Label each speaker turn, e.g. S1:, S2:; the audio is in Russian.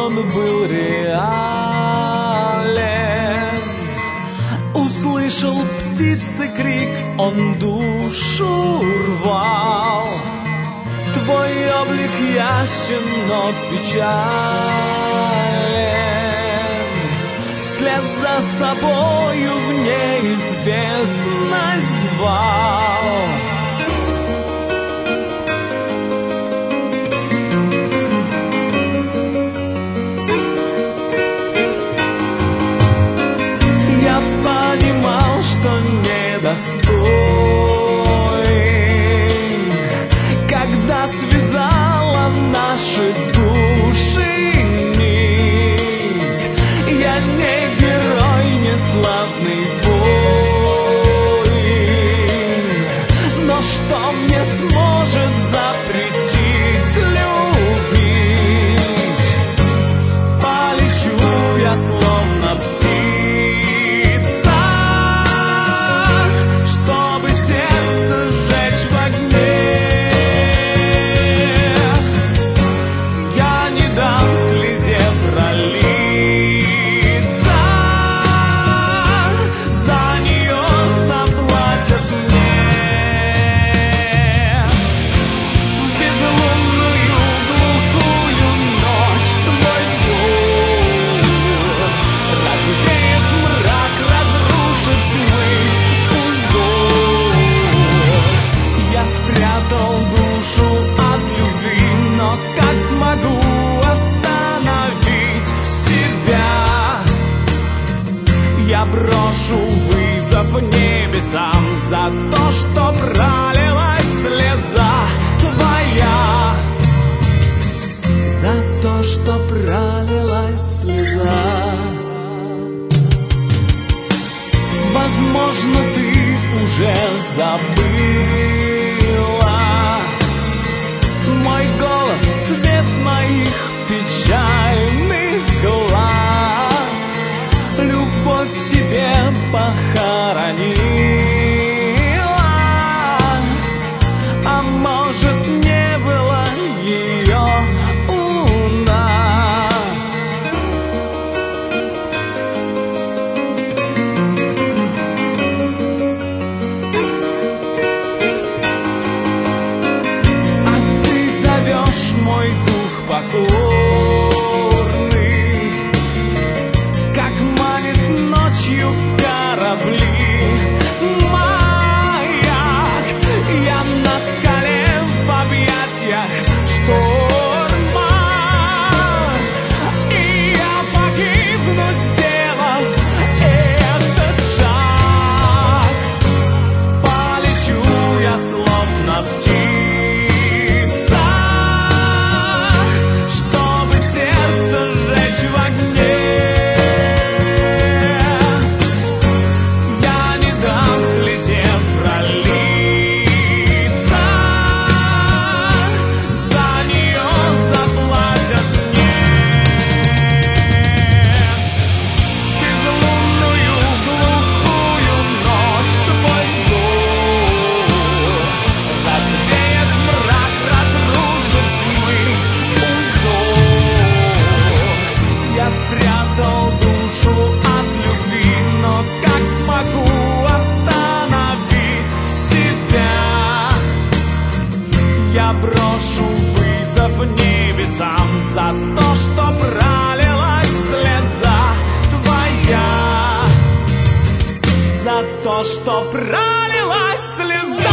S1: он был реален. Услышал птицы крик, он душу рвал. Твой облик ясен, но печален. Вслед за собою в неизвестность звал. Я понимал, что недостоин, когда связала наши души нить. Я не герой, не славный воин, но что мне сможет запретить любить? Полечу я словно птица, чтобы сердце сжечь в огне. Я не дам слезе пролиться, за нее заплатят мне. В безлунную глухую ночь твой взор развеет мрак, разрушит тьмы узор. Я спрятал душу от любви, но как смогу остановить себя? Я брошу вызов небесам за то, что пролилась слеза твоя. За то, что пролилась слеза. Возможно, ты уже забыла мой голос, цвет моих печальных глаз. Любовь в себе похоронила, а может, не было ее у нас. А ты зовешь мой дух покорный, как манит ночью корабли маяк. Я на скале в объятиях шторма, и я погибну, сделав этот шаг. Полечу я словно птица, чтобы сердце сжечь в огне. Я не дам слезе пролиться, за нее заплатят мне. Безлунную глухую ночь свой взор развеет мрак, разрушит тьмы узор. Я спрятал душу от любви, но как смогу остановить себя? Я брошу вызов небесам за то, что пролилась слеза твоя. За то, что пролилась слеза.